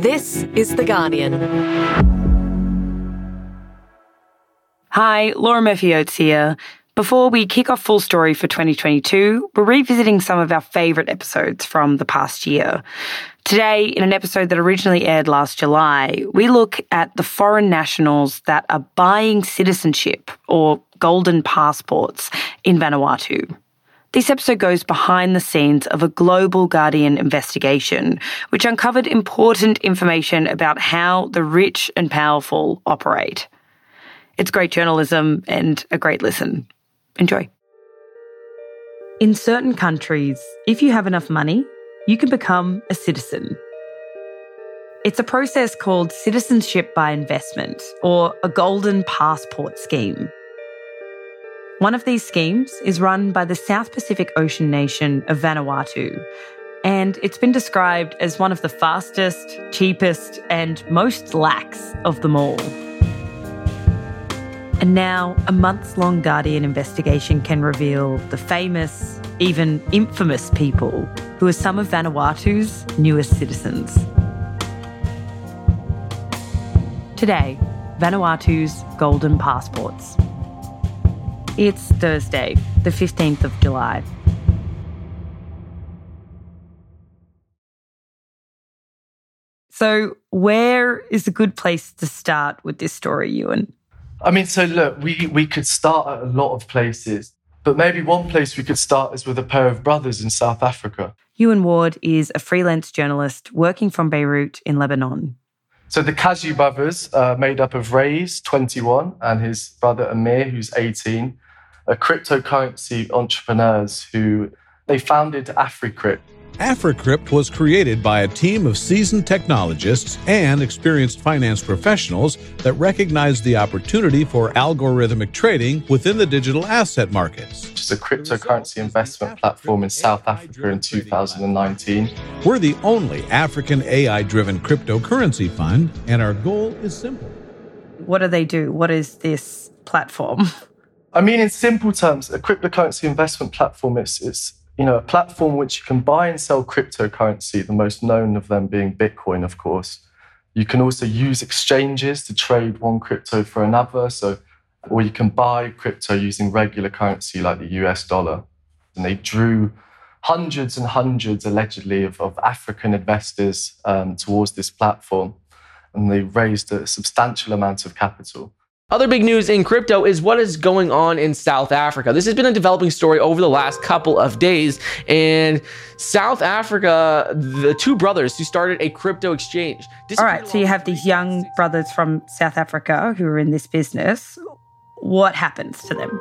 This is The Guardian. Hi, Laura Murphy-Oates here. Before we kick off Full Story for 2022, we're revisiting some of our favourite episodes from the past year. Today, in an episode that originally aired last July, we look at the foreign nationals that are buying citizenship, or golden passports, in Vanuatu. This episode goes behind the scenes of a global Guardian investigation, which uncovered important information about how the rich and powerful operate. It's great journalism and a great listen. Enjoy. In certain countries, if you have enough money, you can become a citizen. It's a process called citizenship by investment, or a golden passport scheme. One of these schemes is run by the South Pacific Ocean nation of Vanuatu, and it's been described as one of the fastest, cheapest, and most lax of them all. And now, a months-long Guardian investigation can reveal the famous, even infamous people who are some of Vanuatu's newest citizens. Today, Vanuatu's golden passports. It's Thursday, the 15th of July. So, where is a good place to start with this story, Ewan? So look, we could start at a lot of places, but maybe one place we could start is with a pair of brothers in South Africa. Ewan Ward is a freelance journalist working from Beirut in Lebanon. So the Kaji brothers are made up of Reyes, 21, and his brother Amir, who's 18, are cryptocurrency entrepreneurs who they founded AfriCrypt. AfriCrypt was created by a team of seasoned technologists and experienced finance professionals that recognized the opportunity for algorithmic trading within the digital asset markets. Which is a cryptocurrency investment platform in South Africa in 2019. We're the only African AI-driven cryptocurrency fund, and our goal is simple. What do they do? What is this platform? In simple terms, a cryptocurrency investment platform is a platform which you can buy and sell cryptocurrency, the most known of them being Bitcoin, of course. You can also use exchanges to trade one crypto for another, or you can buy crypto using regular currency like the US dollar. And they drew hundreds and hundreds, allegedly, of African investors towards this platform, and they raised a substantial amount of capital. Other big news in crypto is what is going on in South Africa. This has been a developing story over the last couple of days. And South Africa, the two brothers who started a crypto exchange. All right, so you have these young brothers from South Africa who are in this business. What happens to them?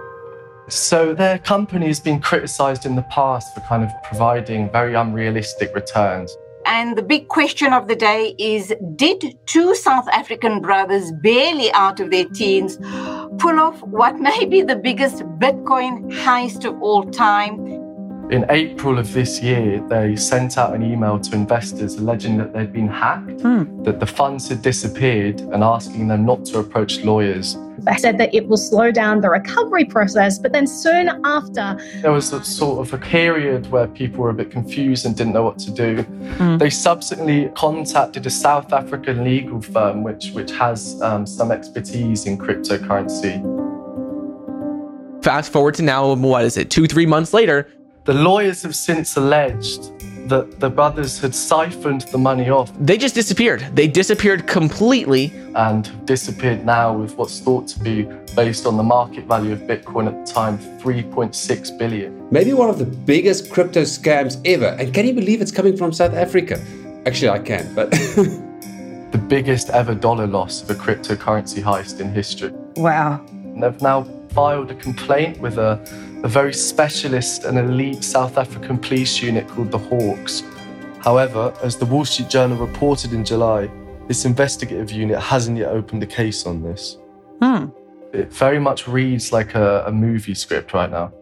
So their company has been criticised in the past for kind of providing very unrealistic returns. And the big question of the day is, did two South African brothers barely out of their teens pull off what may be the biggest Bitcoin heist of all time? In April of this year, they sent out an email to investors alleging that they'd been hacked, that the funds had disappeared, and asking them not to approach lawyers. They said that it will slow down the recovery process, but then soon after... There was a sort of a period where people were a bit confused and didn't know what to do. They subsequently contacted a South African legal firm which has some expertise in cryptocurrency. Fast forward to now, 2-3 months later. The lawyers have since alleged that the brothers had siphoned the money off. They just disappeared. They disappeared completely. And disappeared now with what's thought to be, based on the market value of Bitcoin at the time, 3.6 billion. Maybe one of the biggest crypto scams ever. And can you believe it's coming from South Africa? Actually, I can, but... The biggest ever dollar loss of a cryptocurrency heist in history. Wow. And they've now filed a complaint with a very specialist and elite South African police unit called the Hawks. However, as the Wall Street Journal reported in July, this investigative unit hasn't yet opened a case on this. It very much reads like a movie script right now.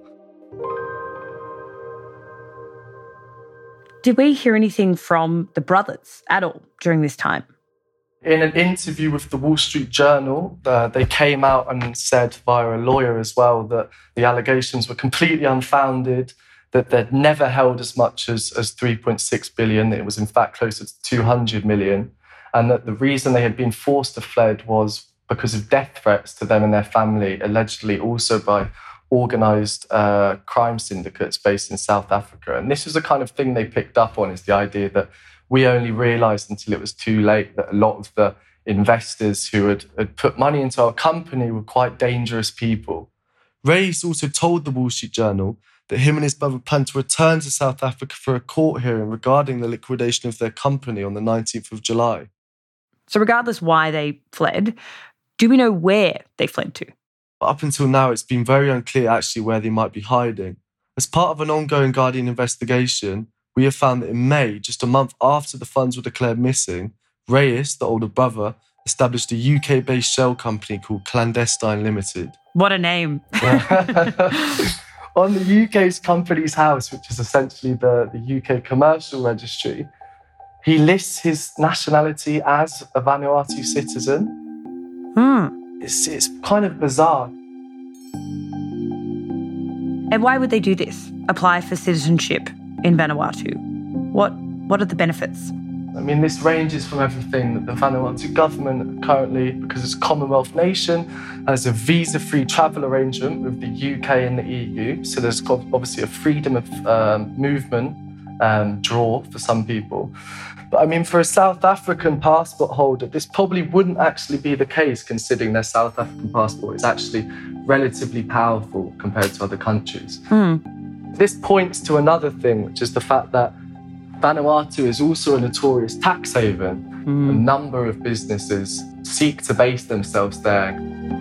Did we hear anything from the brothers at all during this time? In an interview with the Wall Street Journal, they came out and said via a lawyer as well that the allegations were completely unfounded, that they'd never held as much as 3.6 billion. It was in fact closer to 200 million. and that the reason they had been forced to fled was because of death threats to them and their family, allegedly also by organised crime syndicates based in South Africa. And this was the kind of thing they picked up on, is the idea that we only realised until it was too late that a lot of the investors who had put money into our company were quite dangerous people. Reyes also told the Wall Street Journal that him and his brother plan to return to South Africa for a court hearing regarding the liquidation of their company on the 19th of July. So regardless why they fled, do we know where they fled to? Up until now, it's been very unclear actually where they might be hiding. As part of an ongoing Guardian investigation, we have found that in May, just a month after the funds were declared missing, Reyes, the older brother, established a UK-based shell company called Clandestine Limited. What a name. On the UK's Companies House, which is essentially the UK commercial registry, he lists his nationality as a Vanuatu citizen. It's kind of bizarre. And why would they do this? Apply for citizenship in Vanuatu? What are the benefits? I mean, this ranges from everything that the Vanuatu government currently, because it's a Commonwealth nation, has a visa-free travel arrangement with the UK and the EU. So there's obviously a freedom of movement draw for some people. But I mean, for a South African passport holder, this probably wouldn't actually be the case, considering their South African passport is actually relatively powerful compared to other countries. This points to another thing, which is the fact that Vanuatu is also a notorious tax haven. A number of businesses seek to base themselves there.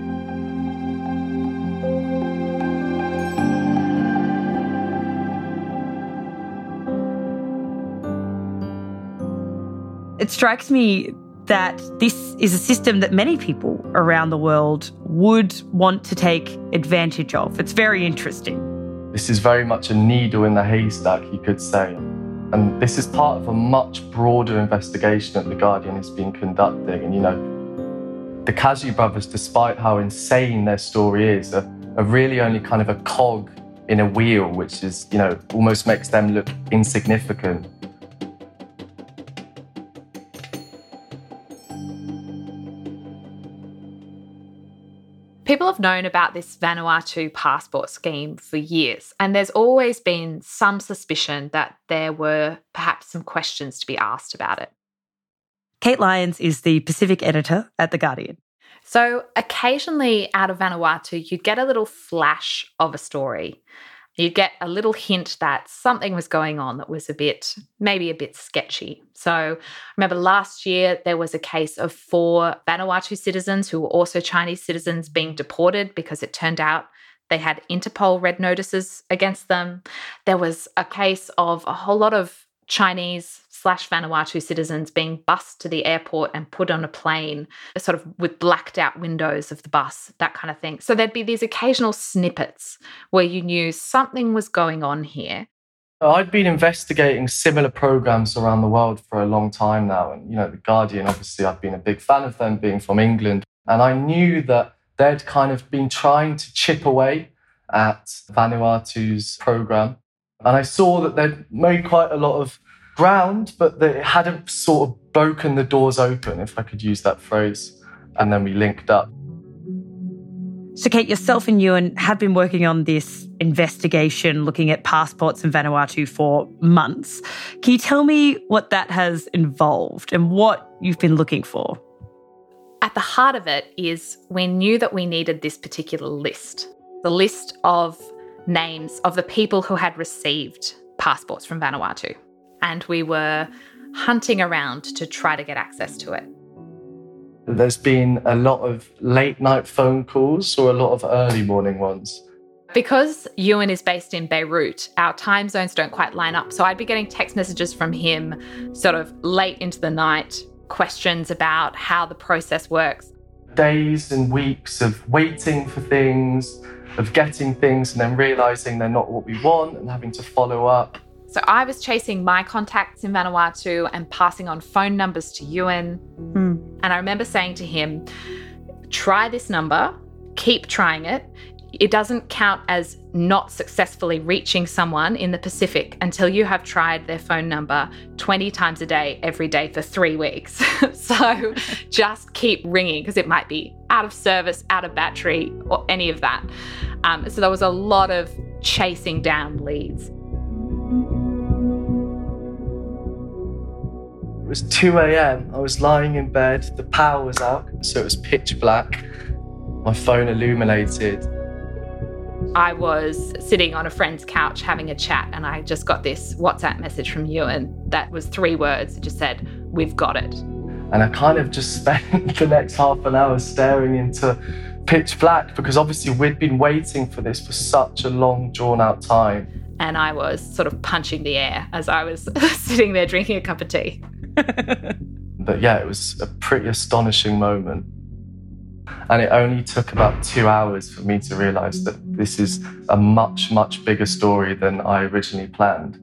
It strikes me that this is a system that many people around the world would want to take advantage of. It's very interesting. This is very much a needle in the haystack, you could say. And this is part of a much broader investigation that The Guardian has been conducting. And, you know, the Kazi brothers, despite how insane their story is, are really only kind of a cog in a wheel, which is, you know, almost makes them look insignificant. People have known about this Vanuatu passport scheme for years, and there's always been some suspicion that there were perhaps some questions to be asked about it. Kate Lyons is the Pacific editor at The Guardian. So occasionally out of Vanuatu, you'd get a little flash of a story. You'd get a little hint that something was going on that was maybe a bit sketchy. So I remember last year there was a case of 4 Vanuatu citizens who were also Chinese citizens being deported because it turned out they had Interpol red notices against them. There was a case of a whole lot of Chinese/Vanuatu citizens being bussed to the airport and put on a plane, sort of with blacked out windows of the bus, that kind of thing. So there'd be these occasional snippets where you knew something was going on here. I'd been investigating similar programs around the world for a long time now. And, you know, The Guardian, obviously, I've been a big fan of them being from England. And I knew that they'd kind of been trying to chip away at Vanuatu's program. And I saw that they'd made quite a lot of ground, but they hadn't sort of broken the doors open, if I could use that phrase. And then we linked up. So Kate, yourself and Ewan have been working on this investigation looking at passports in Vanuatu for months. Can you tell me what that has involved and what you've been looking for? At the heart of it is we knew that we needed this particular list, the list of names of the people who had received passports from Vanuatu. And we were hunting around to try to get access to it. There's been a lot of late night phone calls or a lot of early morning ones. Because Ewan is based in Beirut, our time zones don't quite line up. So I'd be getting text messages from him sort of late into the night, questions about how the process works. Days and weeks of waiting for things, of getting things and then realising they're not what we want and having to follow up. So I was chasing my contacts in Vanuatu and passing on phone numbers to Ewan. And I remember saying to him, try this number, keep trying it. It doesn't count as not successfully reaching someone in the Pacific until you have tried their phone number 20 times a day, every day for 3 weeks. So just keep ringing because it might be out of service, out of battery, or any of that. So there was a lot of chasing down leads. It was 2 a.m. I was lying in bed. The power was out, so it was pitch black. My phone illuminated. I was sitting on a friend's couch having a chat, and I just got this WhatsApp message from Ewan that was 3 words. It just said, "We've got it." And I kind of just spent the next half an hour staring into pitch black because obviously we'd been waiting for this for such a long, drawn-out time. And I was sort of punching the air as I was sitting there drinking a cup of tea. But yeah, it was a pretty astonishing moment. And it only took about 2 hours for me to realise that this is a much, much bigger story than I originally planned.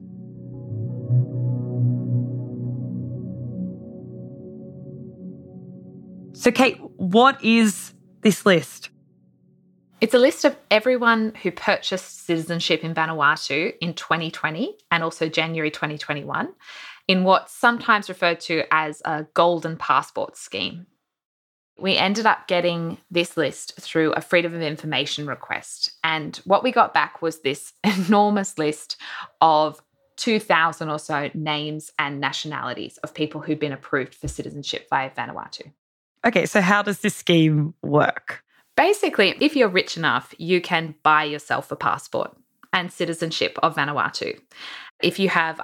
So, Kate, what is this list? It's a list of everyone who purchased citizenship in Vanuatu in 2020 and also January 2021 in what's sometimes referred to as a golden passport scheme. We ended up getting this list through a Freedom of Information request. And what we got back was this enormous list of 2,000 or so names and nationalities of people who'd been approved for citizenship via Vanuatu. Okay, so how does this scheme work? Basically, if you're rich enough, you can buy yourself a passport and citizenship of Vanuatu. If you have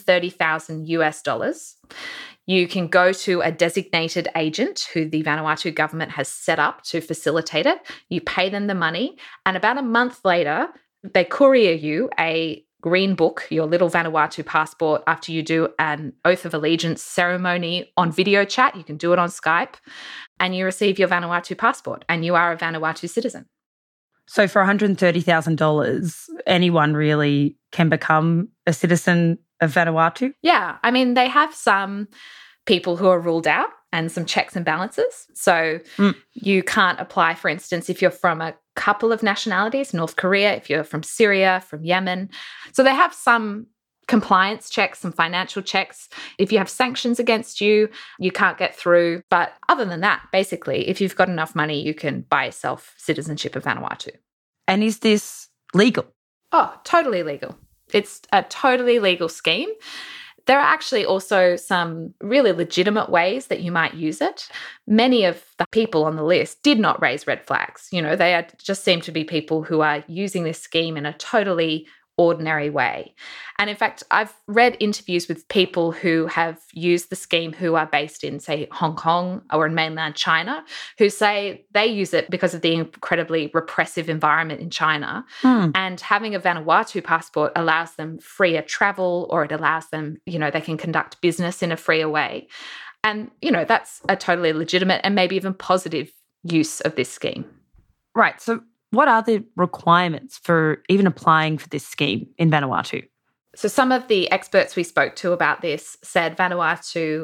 $130,000 US, you can go to a designated agent who the Vanuatu government has set up to facilitate it. You pay them the money, and about a month later, they courier you a green book, your little Vanuatu passport, after you do an oath of allegiance ceremony on video chat. You can do it on Skype, and you receive your Vanuatu passport, and you are a Vanuatu citizen. So for $130,000, anyone really can become a citizen of Vanuatu? Yeah, I mean, they have some people who are ruled out and some checks and balances. So you can't apply, for instance, if you're from a couple of nationalities, North Korea, if you're from Syria, from Yemen. So they have some compliance checks, some financial checks. If you have sanctions against you, you can't get through. But other than that, basically, if you've got enough money, you can buy yourself citizenship of Vanuatu. And is this legal? Oh, totally legal. It's a totally legal scheme. There are actually also some really legitimate ways that you might use it. Many of the people on the list did not raise red flags. You know, they just seem to be people who are using this scheme in a totally ordinary way. And in fact, I've read interviews with people who have used the scheme who are based in, say, Hong Kong or in mainland China, who say they use it because of the incredibly repressive environment in China. And having a Vanuatu passport allows them freer travel, or it allows them, you know, they can conduct business in a freer way. And, you know, that's a totally legitimate and maybe even positive use of this scheme. Right. So what are the requirements for even applying for this scheme in Vanuatu? So some of the experts we spoke to about this said Vanuatu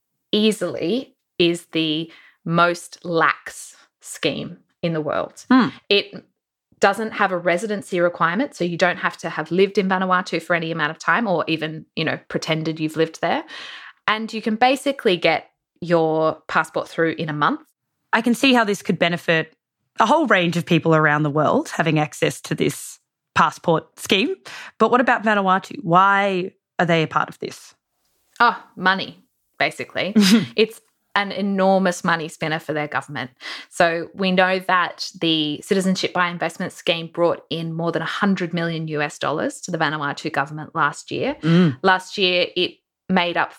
easily is the most lax scheme in the world. It doesn't have a residency requirement, so you don't have to have lived in Vanuatu for any amount of time or even, you know, pretended you've lived there. And you can basically get your passport through in a month. I can see how this could benefit a whole range of people around the world having access to this passport scheme. But what about Vanuatu? Why are they a part of this? Oh, money, basically. It's an enormous money spinner for their government. So we know that the Citizenship by Investment scheme brought in more than $100 million US to the Vanuatu government last year. Last year, it made up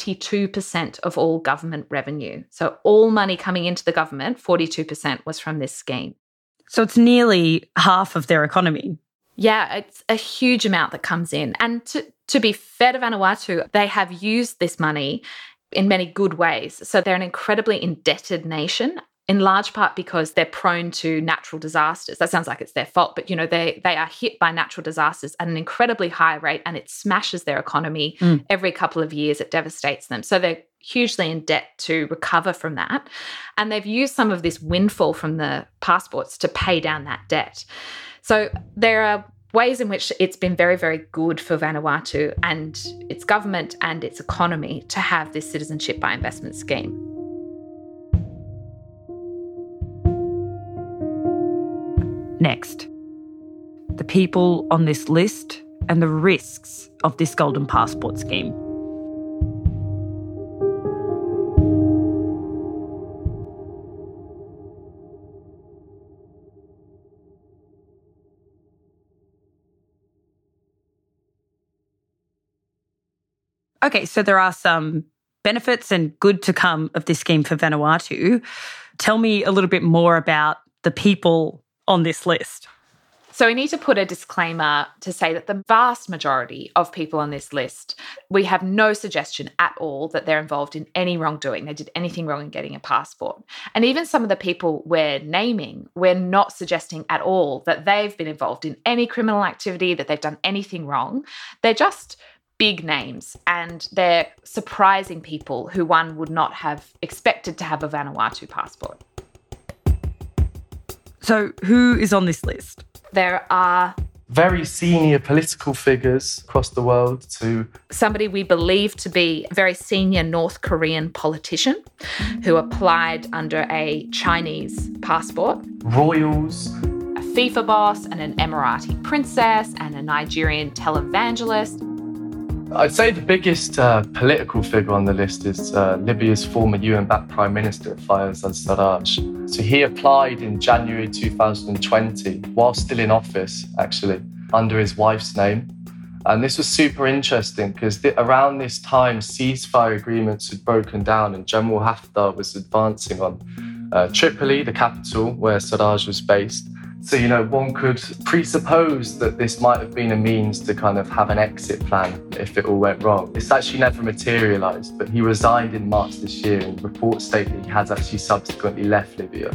42% of all government revenue. So all money coming into the government, 42% was from this scheme. So it's nearly half of their economy. Yeah, it's a huge amount that comes in. And to be fair to Vanuatu, they have used this money in many good ways. So they're an incredibly indebted nation, in large part because they're prone to natural disasters. That sounds like it's their fault, but, you know, they are hit by natural disasters at an incredibly high rate, and it smashes their economy every couple of years. It devastates them. So they're hugely in debt to recover from that. And they've used some of this windfall from the passports to pay down that debt. So there are ways in which it's been very, very good for Vanuatu and its government and its economy to have this citizenship by investment scheme. Next, the people on this list and the risks of this golden passport scheme. Okay, so there are some benefits and good to come of this scheme for Vanuatu. Tell me a little bit more about the people on this list. So we need to put a disclaimer to say that the vast majority of people on this list, we have no suggestion at all that they're involved in any wrongdoing. They did anything wrong in getting a passport. And even some of the people we're naming, we're not suggesting at all that they've been involved in any criminal activity, that they've done anything wrong. They're just big names, and they're surprising people who one would not have expected to have a Vanuatu passport. So who is on this list? There are very senior political figures across the world to somebody we believe to be a very senior North Korean politician who applied under a Chinese passport. Royals. A FIFA boss and an Emirati princess and a Nigerian televangelist. I'd say the biggest political figure on the list is Libya's former UN-backed Prime Minister, Fayez al-Sarraj. So he applied in January 2020, while still in office, actually, under his wife's name. And this was super interesting because around this time, ceasefire agreements had broken down and General Haftar was advancing on Tripoli, the capital, where Sarraj was based. So, one could presuppose that this might have been a means to kind of have an exit plan if it all went wrong. This actually never materialised, but he resigned in March this year, and reports state that he has actually subsequently left Libya.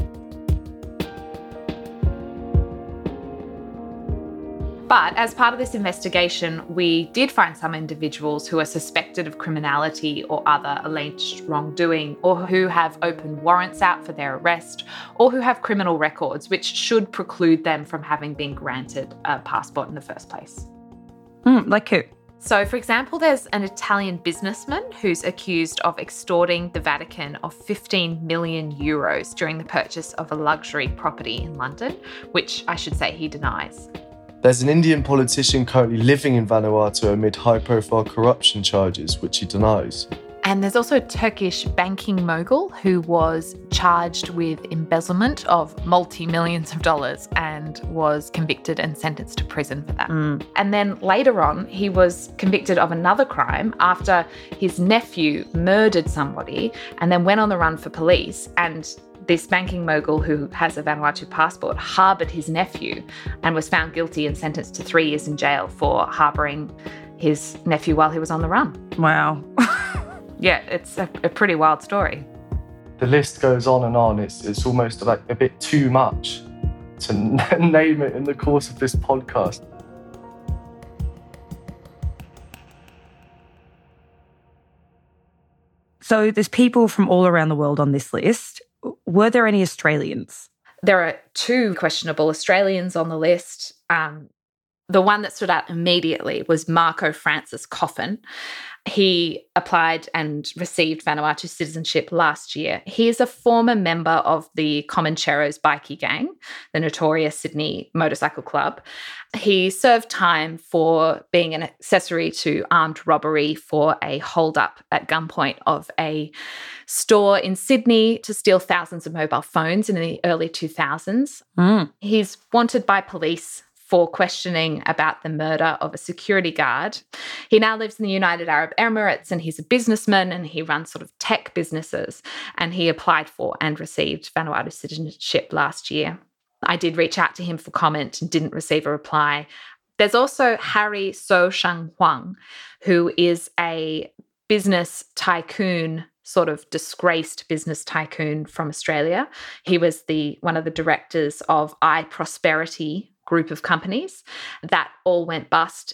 But as part of this investigation, we did find some individuals who are suspected of criminality or other alleged wrongdoing, or who have open warrants out for their arrest, or who have criminal records, which should preclude them from having been granted a passport in the first place. Like who? So, for example, there's an Italian businessman who's accused of extorting the Vatican of 15 million euros during the purchase of a luxury property in London, which I should say he denies. There's an Indian politician currently living in Vanuatu amid high-profile corruption charges, which he denies. And there's also a Turkish banking mogul who was charged with embezzlement of multi-millions of dollars and was convicted and sentenced to prison for that. And then later on, he was convicted of another crime after his nephew murdered somebody and then went on the run for police, and this banking mogul who has a Vanuatu passport harboured his nephew and was found guilty and sentenced to 3 years in jail for harbouring his nephew while he was on the run. Wow. Yeah, it's a pretty wild story. The list goes on and on. It's almost like a bit too much to name it in the course of this podcast. So there's people from all around the world on this list. Were there any Australians? There are 2 questionable Australians on the list. The one that stood out immediately was Marco Francis Coffin. He applied and received Vanuatu citizenship last year. He is a former member of the Comancheros bikie gang, the notorious Sydney motorcycle club. He served time for being an accessory to armed robbery for a hold-up at gunpoint of a store in Sydney to steal thousands of mobile phones in the early 2000s. He's wanted by police for questioning about the murder of a security guard. He now lives in the United Arab Emirates, and he's a businessman, and he runs sort of tech businesses, and he applied for and received Vanuatu citizenship last year. I did reach out to him for comment and didn't receive a reply. There's also Harry So Shang Huang, who is a business tycoon, sort of disgraced business tycoon from Australia. He was one of the directors of iProsperity group of companies that all went bust.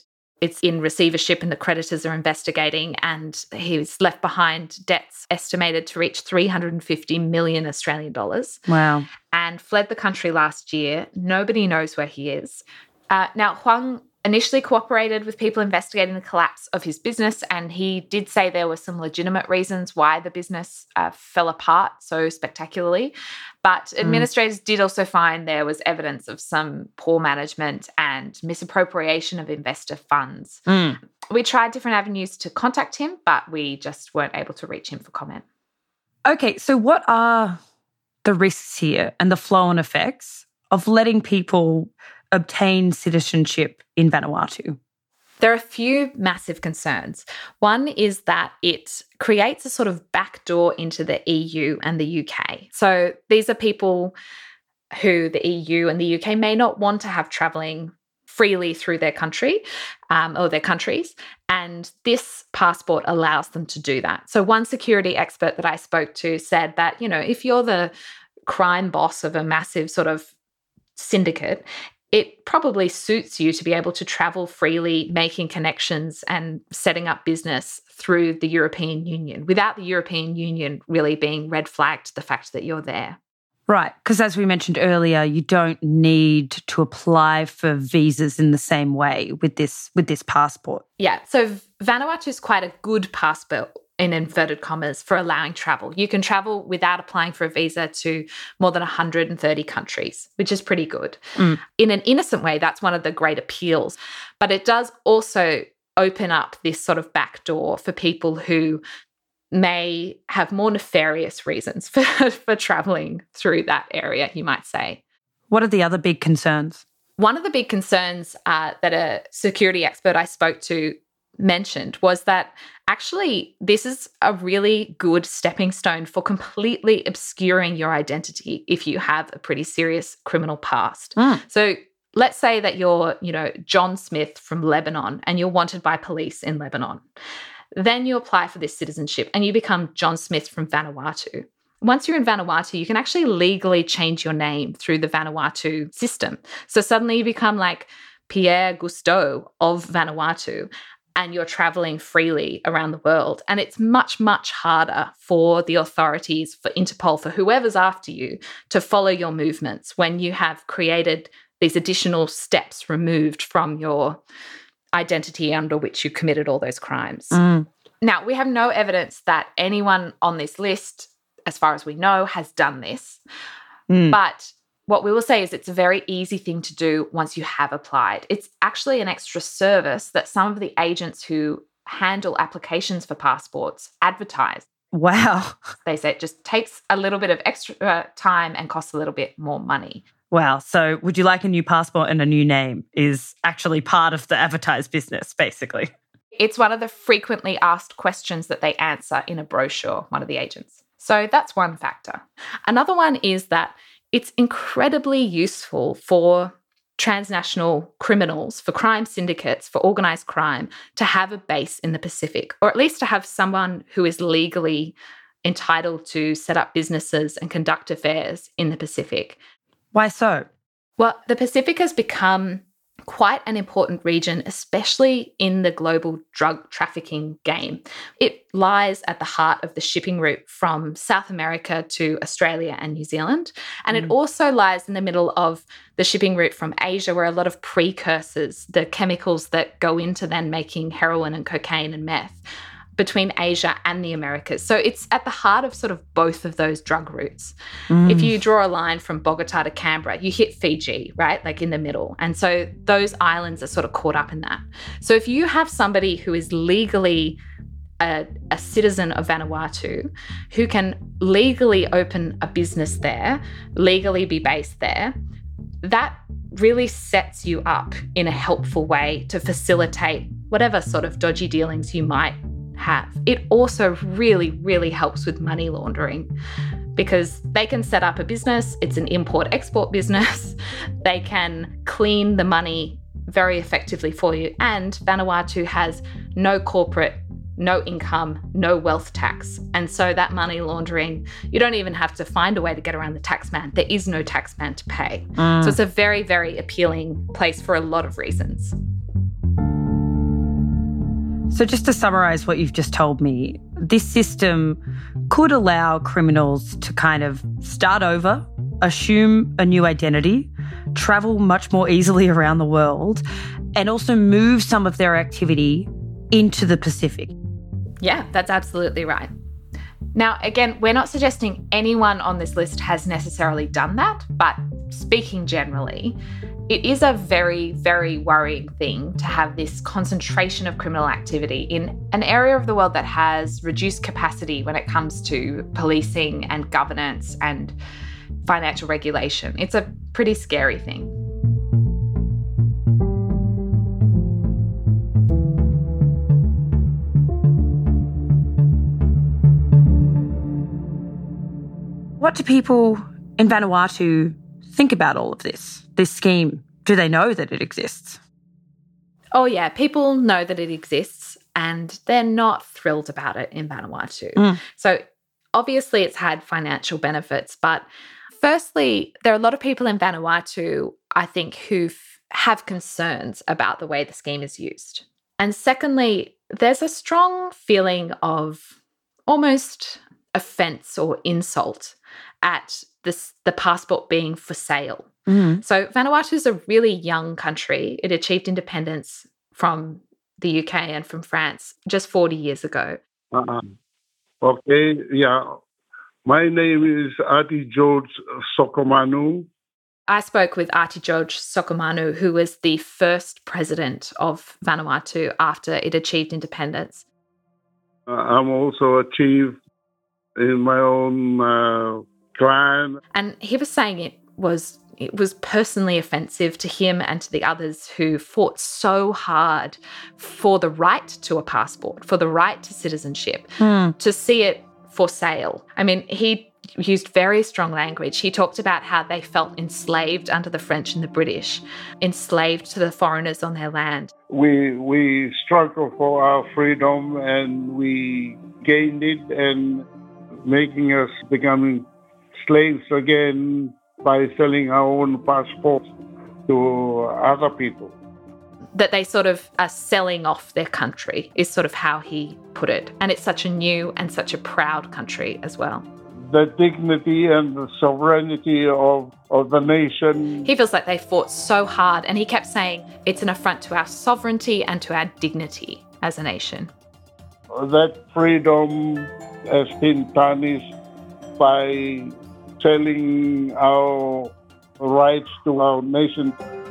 It's in receivership and the creditors are investigating, and he's left behind debts estimated to reach 350 million Australian dollars. Wow. And fled the country last year. Nobody knows where he is. Now, Huang initially cooperated with people investigating the collapse of his business, and he did say there were some legitimate reasons why the business fell apart so spectacularly. But administrators did also find there was evidence of some poor management and misappropriation of investor funds. We tried different avenues to contact him, but we just weren't able to reach him for comment. Okay, so what are the risks here and the flow-on effects of letting people obtain citizenship in Vanuatu? There are a few massive concerns. One is that it creates a sort of backdoor into the EU and the UK. So these are people who the EU and the UK may not want to have travelling freely through their country or their countries, and this passport allows them to do that. So one security expert that I spoke to said that, if you're the crime boss of a massive sort of syndicate, it probably suits you to be able to travel freely, making connections and setting up business through the European Union without the European Union really being red flagged the fact that you're there. Right, because as we mentioned earlier, you don't need to apply for visas in the same way with this passport. Yeah, so Vanuatu is quite a good passport, in inverted commas, for allowing travel. You can travel without applying for a visa to more than 130 countries, which is pretty good. In an innocent way, that's one of the great appeals. But it does also open up this sort of backdoor for people who may have more nefarious reasons for traveling through that area, you might say. What are the other big concerns? One of the big concerns that a security expert I spoke to mentioned was that actually this is a really good stepping stone for completely obscuring your identity if you have a pretty serious criminal past. So let's say that you're, John Smith from Lebanon and you're wanted by police in Lebanon. Then you apply for this citizenship and you become John Smith from Vanuatu. Once you're in Vanuatu, you can actually legally change your name through the Vanuatu system. So suddenly you become like Pierre Gusteau of Vanuatu, and you're traveling freely around the world. And it's much, much harder for the authorities, for Interpol, for whoever's after you, to follow your movements when you have created these additional steps removed from your identity under which you committed all those crimes. Now, we have no evidence that anyone on this list, as far as we know, has done this. But what we will say is it's a very easy thing to do once you have applied. It's actually an extra service that some of the agents who handle applications for passports advertise. Wow. They say it just takes a little bit of extra time and costs a little bit more money. Wow. So would you like a new passport and a new name is actually part of the advertised business, basically. It's one of the frequently asked questions that they answer in a brochure, one of the agents. So that's one factor. Another one is that it's incredibly useful for transnational criminals, for crime syndicates, for organised crime to have a base in the Pacific, or at least to have someone who is legally entitled to set up businesses and conduct affairs in the Pacific. Why so? Well, the Pacific has become quite an important region, especially in the global drug trafficking game. It lies at the heart of the shipping route from South America to Australia and New Zealand. And it also lies in the middle of the shipping route from Asia, where a lot of precursors, the chemicals that go into then making heroin and cocaine and meth, between Asia and the Americas. So it's at the heart of sort of both of those drug routes. If you draw a line from Bogota to Canberra, you hit Fiji, right? Like in the middle. And so those islands are sort of caught up in that. So if you have somebody who is legally a citizen of Vanuatu, who can legally open a business there, legally be based there, that really sets you up in a helpful way to facilitate whatever sort of dodgy dealings you might have. It also really, really helps with money laundering because they can set up a business. It's an import-export business. They can clean the money very effectively for you. And Vanuatu has no corporate, no income, no wealth tax. And so that money laundering, you don't even have to find a way to get around the taxman. There is no taxman to pay. So it's a very, very appealing place for a lot of reasons. So just to summarise what you've just told me, this system could allow criminals to kind of start over, assume a new identity, travel much more easily around the world, and also move some of their activity into the Pacific. Yeah, that's absolutely right. Now, again, we're not suggesting anyone on this list has necessarily done that, but speaking generally, it is a very, very worrying thing to have this concentration of criminal activity in an area of the world that has reduced capacity when it comes to policing and governance and financial regulation. It's a pretty scary thing. What do people in Vanuatu think about all of this scheme? Do they know that it exists? Oh, yeah. People know that it exists and they're not thrilled about it in Vanuatu. So obviously it's had financial benefits, but firstly, there are a lot of people in Vanuatu, I think, who have concerns about the way the scheme is used. And secondly, there's a strong feeling of almost offence or insult at the passport being for sale. So Vanuatu is a really young country. It achieved independence from the UK and from France just 40 years ago. Okay, yeah. My name is Ati George Sokomanu. I spoke with Ati George Sokomanu, who was the first president of Vanuatu after it achieved independence. I'm also a chief in my own clan. And he was saying it was personally offensive to him and to the others who fought so hard for the right to a passport, for the right to citizenship, to see it for sale. I mean, he used very strong language. He talked about how they felt enslaved under the French and the British, enslaved to the foreigners on their land. We struggled for our freedom and we gained it, and making us becoming slaves again by selling our own passports to other people. That they sort of are selling off their country is sort of how he put it. And it's such a new and such a proud country as well. The dignity and the sovereignty of the nation. He feels like they fought so hard, and he kept saying it's an affront to our sovereignty and to our dignity as a nation. That freedom has been tarnished by selling our rights to our nation.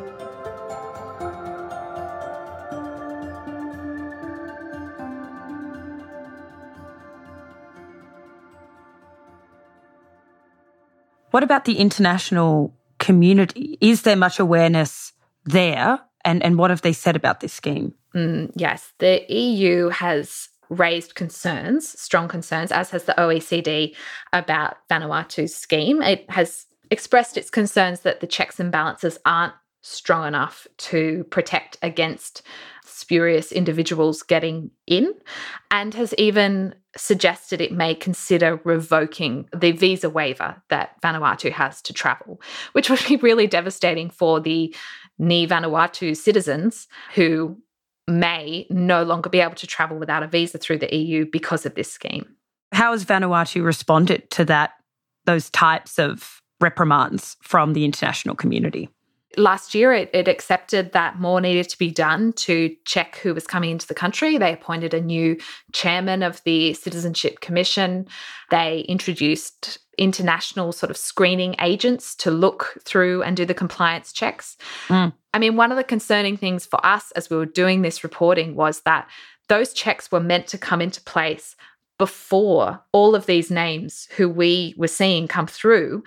What about the international community? Is there much awareness there? And what have they said about this scheme? Yes, the EU has raised concerns, strong concerns, as has the OECD, about Vanuatu's scheme. It has expressed its concerns that the checks and balances aren't strong enough to protect against spurious individuals getting in, and has even suggested it may consider revoking the visa waiver that Vanuatu has to travel, which would be really devastating for the Ni Vanuatu citizens who may no longer be able to travel without a visa through the EU because of this scheme. How has Vanuatu responded to those types of reprimands from the international community? Last year, it accepted that more needed to be done to check who was coming into the country. They appointed a new chairman of the Citizenship Commission. They introduced international sort of screening agents to look through and do the compliance checks. I mean, one of the concerning things for us as we were doing this reporting was that those checks were meant to come into place before all of these names who we were seeing came through.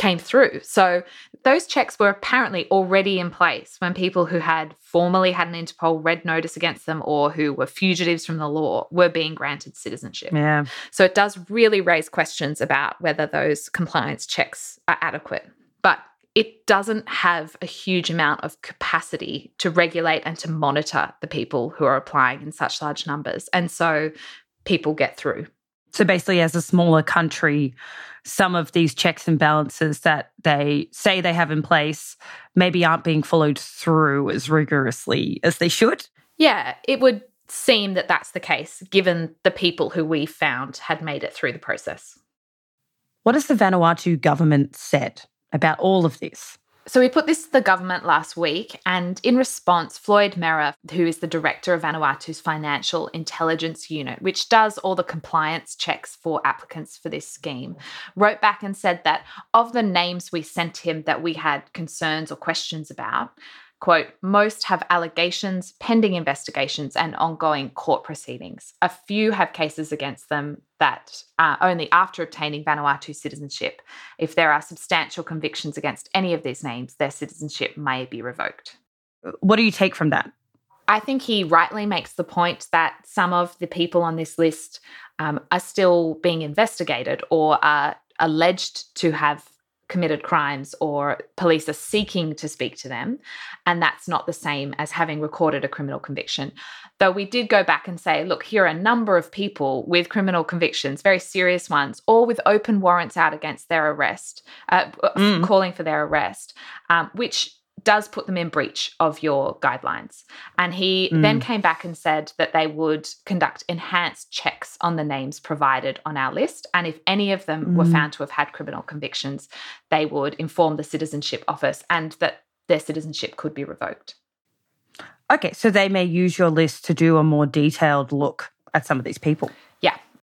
So those checks were apparently already in place when people who had formerly had an Interpol red notice against them or who were fugitives from the law were being granted citizenship. Yeah. So it does really raise questions about whether those compliance checks are adequate. But it doesn't have a huge amount of capacity to regulate and to monitor the people who are applying in such large numbers. And so people get through. So basically, as a smaller country, some of these checks and balances that they say they have in place maybe aren't being followed through as rigorously as they should? Yeah, it would seem that that's the case, given the people who we found had made it through the process. What has the Vanuatu government said about all of this? So we put this to the government last week, and in response, Floyd Mera, who is the director of Vanuatu's Financial Intelligence Unit, which does all the compliance checks for applicants for this scheme, wrote back and said that of the names we sent him that we had concerns or questions about, quote, most have allegations, pending investigations, and ongoing court proceedings. A few have cases against them that only after obtaining Vanuatu citizenship. If there are substantial convictions against any of these names, their citizenship may be revoked. What do you take from that? I think he rightly makes the point that some of the people on this list are still being investigated or are alleged to have committed crimes, or police are seeking to speak to them, and that's not the same as having recorded a criminal conviction. Though we did go back and say, look, here are a number of people with criminal convictions, very serious ones, all with open warrants out against their arrest, calling for their arrest, which does put them in breach of your guidelines. And he then came back and said that they would conduct enhanced checks on the names provided on our list. And if any of them were found to have had criminal convictions, they would inform the Citizenship Office and that their citizenship could be revoked. Okay, so they may use your list to do a more detailed look at some of these people. Yeah.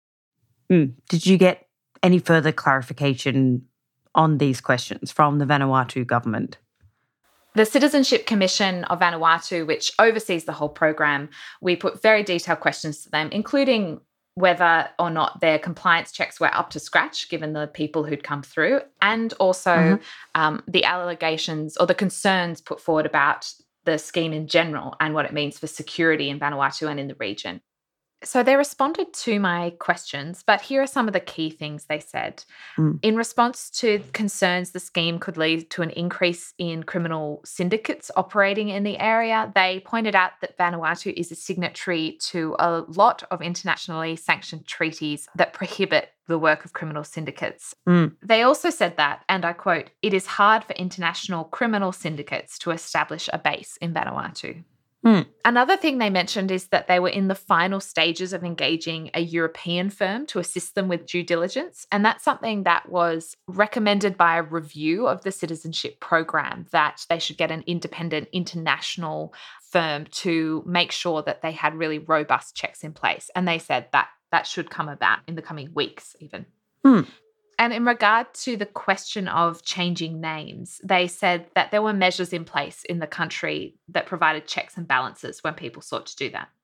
Did you get any further clarification on these questions from the Vanuatu government? The Citizenship Commission of Vanuatu, which oversees the whole program, we put very detailed questions to them, including whether or not their compliance checks were up to scratch, given the people who'd come through, and also the allegations or the concerns put forward about the scheme in general and what it means for security in Vanuatu and in the region. So they responded to my questions, but here are some of the key things they said. In response to concerns the scheme could lead to an increase in criminal syndicates operating in the area, they pointed out that Vanuatu is a signatory to a lot of internationally sanctioned treaties that prohibit the work of criminal syndicates. They also said that, and I quote, it is hard for international criminal syndicates to establish a base in Vanuatu. Another thing they mentioned is that they were in the final stages of engaging a European firm to assist them with due diligence. And that's something that was recommended by a review of the citizenship program, that they should get an independent international firm to make sure that they had really robust checks in place. And they said that that should come about in the coming weeks even. And in regard to the question of changing names, they said that there were measures in place in the country that provided checks and balances when people sought to do that.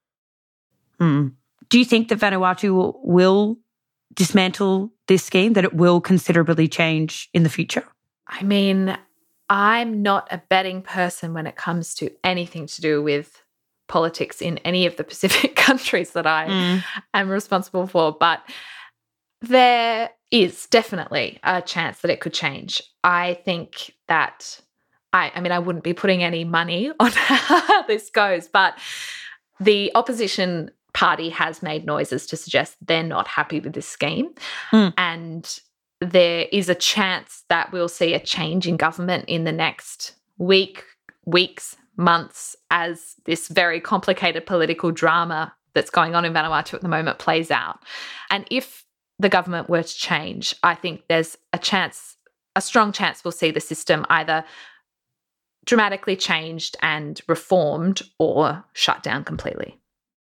Do you think that Vanuatu will dismantle this scheme, that it will considerably change in the future? I mean, I'm not a betting person when it comes to anything to do with politics in any of the Pacific countries that I am responsible for, but there is definitely a chance that it could change. I think that, I mean, I wouldn't be putting any money on how this goes, but the opposition party has made noises to suggest they're not happy with this scheme. And there is a chance that we'll see a change in government in the next weeks, months, as this very complicated political drama that's going on in Vanuatu at the moment plays out. And if the government were to change, I think there's a strong chance we'll see the system either dramatically changed and reformed or shut down completely.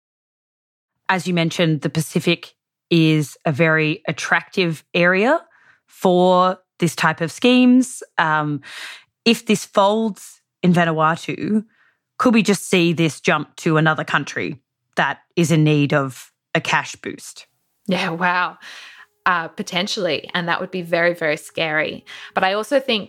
As you mentioned, the Pacific is a very attractive area for this type of schemes. If this folds in Vanuatu, could we just see this jump to another country that is in need of a cash boost? Yeah, wow. Potentially. And that would be very, very scary. But I also think,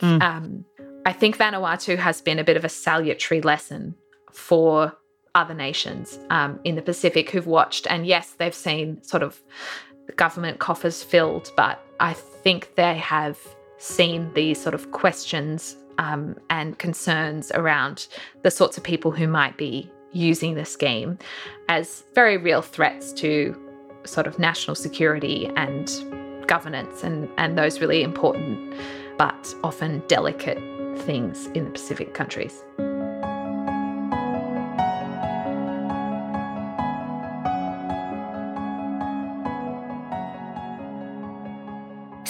Vanuatu has been a bit of a salutary lesson for other nations in the Pacific who've watched. And yes, they've seen sort of government coffers filled, but I think they have seen these sort of questions and concerns around the sorts of people who might be using the scheme as very real threats to sort of national security and governance and those really important but often delicate things in the Pacific countries.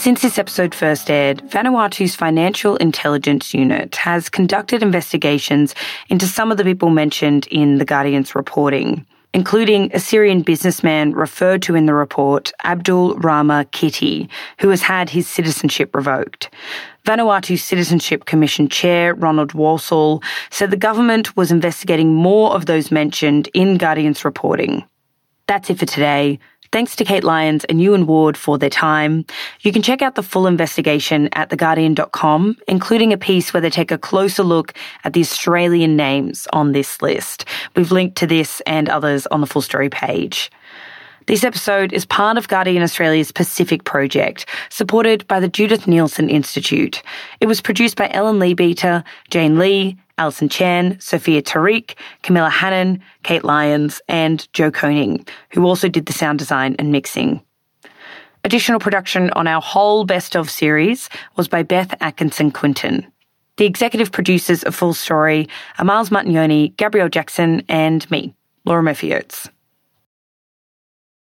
Since this episode first aired, Vanuatu's Financial Intelligence Unit has conducted investigations into some of the people mentioned in The Guardian's reporting, including a Syrian businessman referred to in the report, Abdul Rahma Kitty, who has had his citizenship revoked. Vanuatu Citizenship Commission Chair Ronald Walsall said the government was investigating more of those mentioned in Guardian's reporting. That's it for today. Thanks to Kate Lyons and Ewan Ward for their time. You can check out the full investigation at theguardian.com, including a piece where they take a closer look at the Australian names on this list. We've linked to this and others on the full story page. This episode is part of Guardian Australia's Pacific Project, supported by the Judith Neilson Institute. It was produced by Ellen Leabeater, Jane Lee, Alison Chan, Sophia Tariq, Camilla Hannon, Kate Lyons, and Joe Koning, who also did the sound design and mixing. Additional production on our whole Best Of series was by Beth Atkinson-Quinton. The executive producers of Full Story are Miles Martignoni, Gabrielle Jackson, and me, Laura Murphy-Oates.